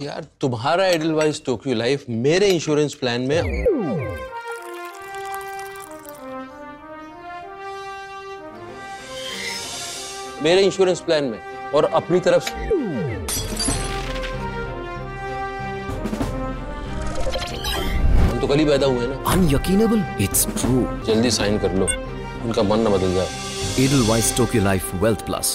यार तुम्हारा Edelweiss Tokio life मेरे इंश्योरेंस प्लान में और अपनी तरफ से हम तो कल ही पैदा हुए ना। अनयकीनेबल, इट्स ट्रू। जल्दी साइन कर लो, उनका मन न बदल जाए। Edelweiss Tokio life wealth plus.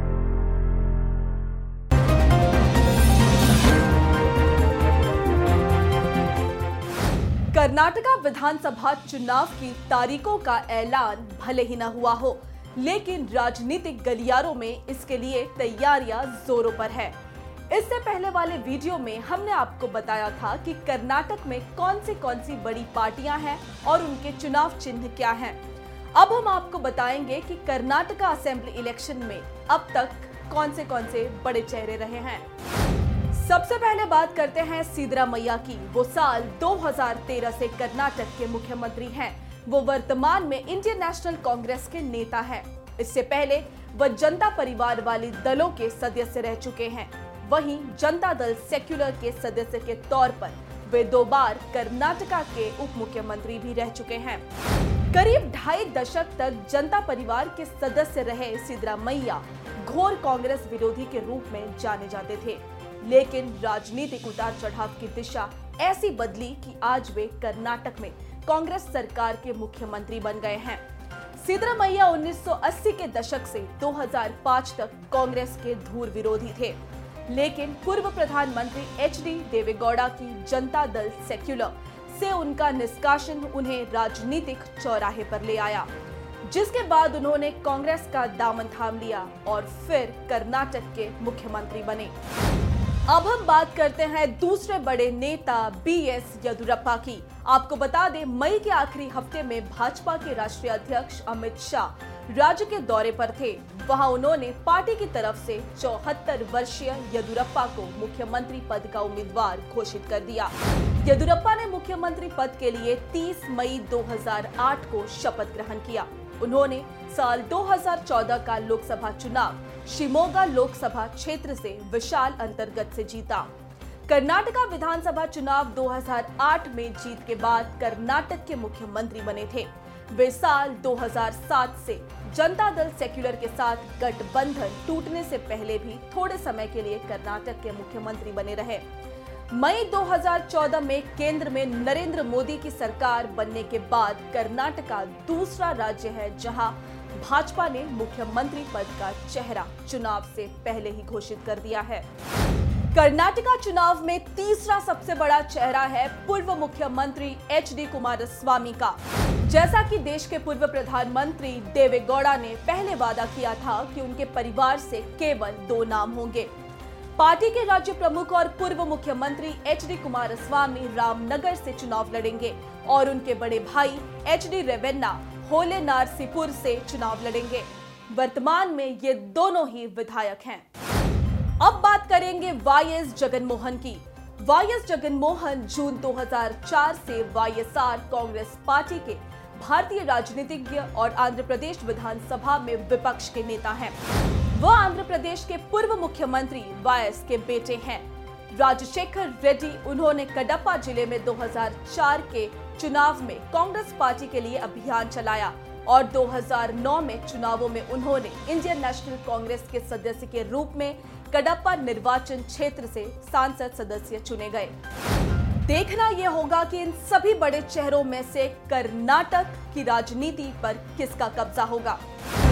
Karnataka विधानसभा चुनाव की तारीखों का ऐलान भले ही न हुआ हो, लेकिन राजनीतिक गलियारों में इसके लिए तैयारियां जोरों पर है। इससे पहले वाले वीडियो में हमने आपको बताया था कि कर्नाटक में कौन सी बड़ी पार्टियां हैं और उनके चुनाव चिन्ह क्या हैं। अब हम आपको बताएंगे कि कर्नाटका असेंबली इलेक्शन में अब तक कौन से बड़े चेहरे रहे हैं। सबसे पहले बात करते हैं सिद्धरामैया की। वो साल 2013 से कर्नाटक के मुख्यमंत्री हैं। वो वर्तमान में इंडियन नेशनल कांग्रेस के नेता हैं। इससे पहले वह जनता परिवार वाली दलों के सदस्य रह चुके हैं। वहीं जनता दल सेक्युलर के सदस्य के तौर पर वे 2 बार कर्नाटका के उप मुख्यमंत्री भी रह चुके हैं। करीब 2.5 दशक तक जनता परिवार के सदस्य रहे सिद्धरामैया घोर कांग्रेस विरोधी के रूप में जाने जाते थे, लेकिन राजनीतिक उतार चढ़ाव की दिशा ऐसी बदली कि आज वे कर्नाटक में कांग्रेस सरकार के मुख्यमंत्री बन गए हैं। सिद्धरामैया 1980 के दशक से 2005 तक कांग्रेस के धूर विरोधी थे, लेकिन पूर्व प्रधानमंत्री एच.डी. देवेगौड़ा की जनता दल सेक्युलर से उनका निष्कासन उन्हें राजनीतिक चौराहे पर ले आया, जिसके बाद उन्होंने कांग्रेस का दामन थाम लिया और फिर कर्नाटक के मुख्यमंत्री बने। अब हम बात करते हैं दूसरे बड़े नेता बी.एस. येदियुरप्पा की। आपको बता दें, मई के आखिरी हफ्ते में भाजपा के राष्ट्रीय अध्यक्ष अमित शाह राज्य के दौरे पर थे। वहां उन्होंने पार्टी की तरफ से 74 वर्षीय येदियुरप्पा को मुख्यमंत्री पद का उम्मीदवार घोषित कर दिया। येदियुरप्पा ने मुख्यमंत्री पद के लिए 30 मई 2008 को शपथ ग्रहण किया। उन्होंने साल 2014 का लोकसभा चुनाव शिमोगा लोकसभा क्षेत्र से विशाल अंतर्गत से जीता। कर्नाटका विधानसभा चुनाव 2008 में जीत के बाद कर्नाटक के मुख्यमंत्री बने थे। वे साल 2007 से जनता दल सेक्युलर के साथ गठबंधन टूटने से पहले भी थोड़े समय के लिए कर्नाटक के मुख्यमंत्री बने रहे। मई 2014 में केंद्र में नरेंद्र मोदी की सरकार बनने के बाद कर्नाटका दूसरा राज्य है जहां भाजपा ने मुख्यमंत्री पद का चेहरा चुनाव से पहले ही घोषित कर दिया है। कर्नाटका चुनाव में तीसरा सबसे बड़ा चेहरा है पूर्व मुख्यमंत्री एच.डी. कुमारस्वामी का। जैसा कि देश के पूर्व प्रधानमंत्री देवेगौड़ा ने पहले वादा किया था कि उनके परिवार से केवल 2 नाम होंगे। पार्टी के राज्य प्रमुख और पूर्व मुख्यमंत्री एच.डी. कुमारस्वामी रामनगर से चुनाव लड़ेंगे और उनके बड़े भाई एच.डी. रेवन्ना होलेनारसीपुर से चुनाव लड़ेंगे। वर्तमान में ये दोनों ही विधायक हैं। अब बात करेंगे वाई.एस. जगनमोहन की। वाई.एस. जगनमोहन जून 2004 से वाई.एस.आर. कांग्रेस पार्टी के भारतीय राजनीतिज्ञ और आंध्र प्रदेश विधानसभा में विपक्ष के नेता हैं। वह आंध्र प्रदेश के पूर्व मुख्यमंत्री वाई.एस. के बेटे हैं। राजशेखर रेड्डी। उन्होंने कडप्पा जिले में 2004 के चुनाव में कांग्रेस पार्टी के लिए अभियान चलाया और 2009 में चुनावों में उन्होंने इंडियन नेशनल कांग्रेस के सदस्य के रूप में कडप्पा निर्वाचन क्षेत्र से सांसद सदस्य चुने गए। देखना यह होगा कि इन सभी बड़े चेहरों में से कर्नाटक की राजनीति पर किसका कब्जा होगा।